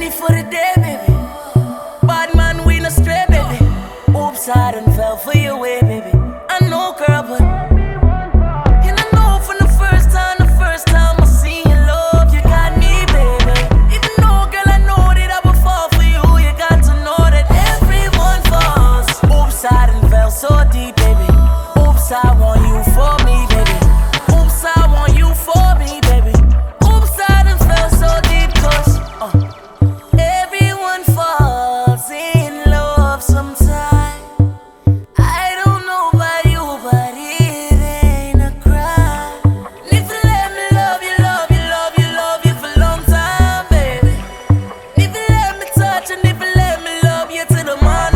Danny for the day, baby. Bad man, we no stray, baby. Oops, I done fell for your way, baby. I know, girl, but and I know from the first time I seen your love, you got me, baby. Even though, girl, I know that I would fall for you, you got to know that everyone falls. Oops, I done fell so deep, baby. Oops, I want you for me, baby. Oops, I want you for me, baby. Oops, I done fell so deep, cause everyone falls in love sometime. I don't know about you, but it ain't a crime. If you let me love you, love you, love you, love you for a long time, baby. If you let me touch and if you let me love you to the morning.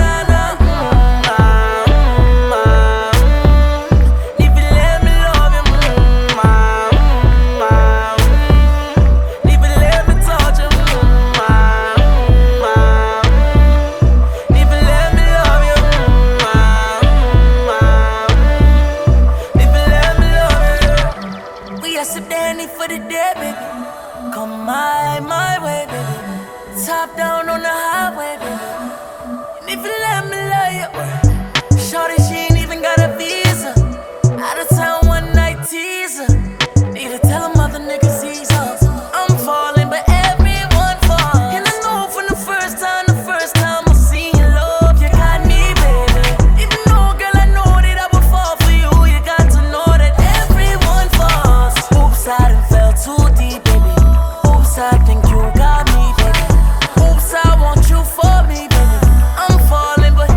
Danny for the day, baby. Come my way, baby. Top down on the highway, baby. And if you let me love you, shorty, she ain't even got a visa. Out of town one night teaser. Need to tell them other niggas he's off. I'm falling, but everyone falls. And I know from the first time I seen your love, you got me, baby. Even though, girl, I know that I would fall for you, you got to know that everyone falls. Oops, I done fell too deep, baby. Oops, I think you got me, baby. Oops, I want you for me, baby. I'm falling, but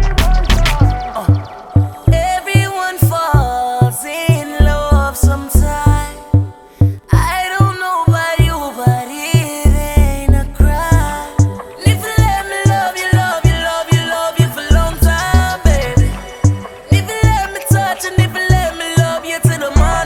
everyone falls in love sometime. I don't know about you, but it ain't a crime. And if you let me love you, love you, love you, love you for a long time, baby. And if you let me touch and if you let me love you to the morning.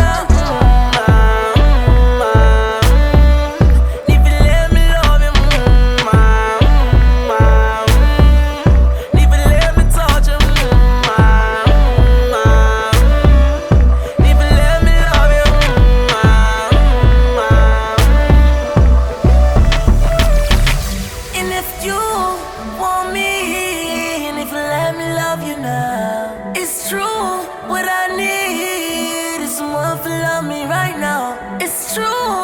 It's true, what I need is someone to love me right now. It's true.